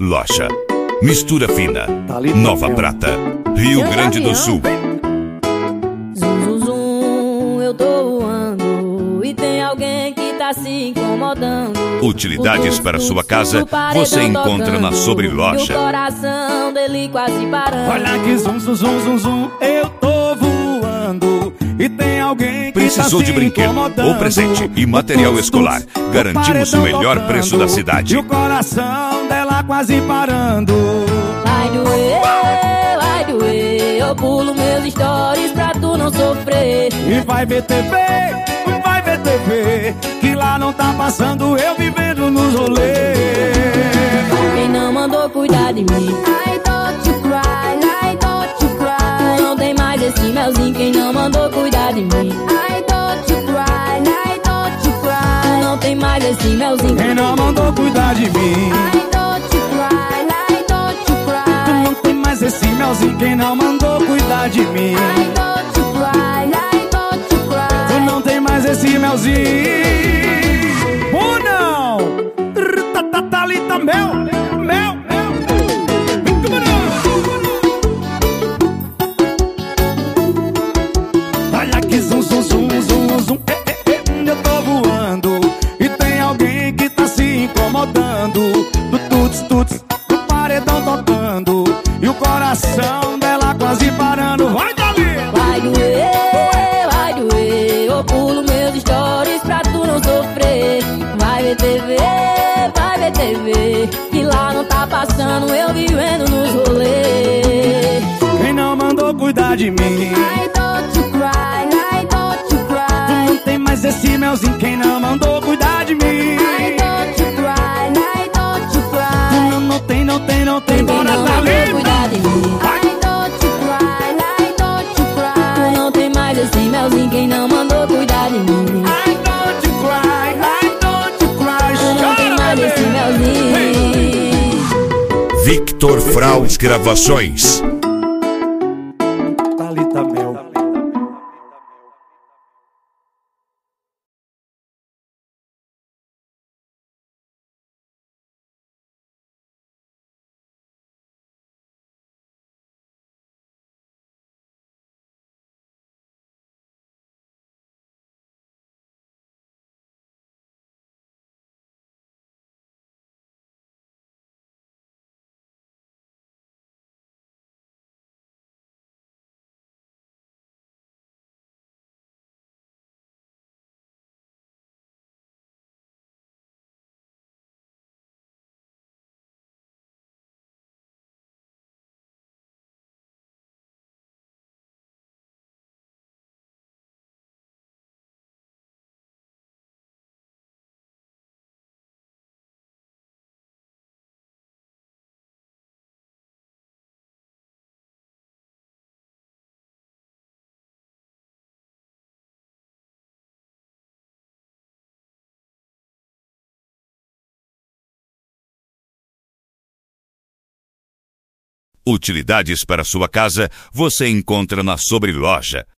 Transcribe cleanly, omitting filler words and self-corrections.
Loja. Mistura fina. Nova Prata, Rio Grande do Sul. Zum, zum, zum, eu tô voando e tem alguém que tá se incomodando. Utilidades para sua casa você encontra na Sobreloja. E o coração dele quase parando. Olha que zum, zum, zum, zum, zum, eu tô voando e tem alguém que Precisou tá de se brinquedo incomodando. ou presente e material escolar? Garantimos o melhor preço da cidade. E o coração dela quase parando. Vai doer, eu pulo meus stories pra tu não sofrer. E vai ver TV, que lá não tá passando eu vivendo nos rolês. Quem não mandou cuidar de mim? I don't you cry, I don't you cry. Não tem mais esse melzinho. Quem não mandou cuidar de mim? I don't you cry, I don't you cry. Não tem mais esse melzinho. Quem não mandou cuidar de mim? I don't you cry, I don't you cry. Tu não tem mais esse melzinho. Quem não mandou cuidar de mim? I don't you cry, I don't you cry. Tu não tem mais esse melzinho. Ou não? Thalita, mel. Olha que zum, zum, zum, zum, zum. Eu tô voando e tem alguém que tá se incomodando. Do tuts, do paredão tocando e o coração dela quase parando. Vai, Dali! Vai doer, eu pulo meus stories pra tu não sofrer. Vai ver TV, que lá não tá passando eu vivendo nos rolês. Quem não mandou cuidar de mim? I don't you cry, I don't you cry. Tu não tem mais esse melzinho. Quem não mandou cuidar de mim? I don't you cry, I don't you cry. Tu não tem. Quem Bora, não mandou Thalita! cuidar de mim? I don't you cry, I don't you cry. Tu não tem mais esse melzinho. Quem não mandou cuidar de mim? I don't you cry. Tu não tem mais esse melzinho. Victor Fraus Gravações. Thalita, mel. Utilidades para sua casa você encontra na Sobreloja.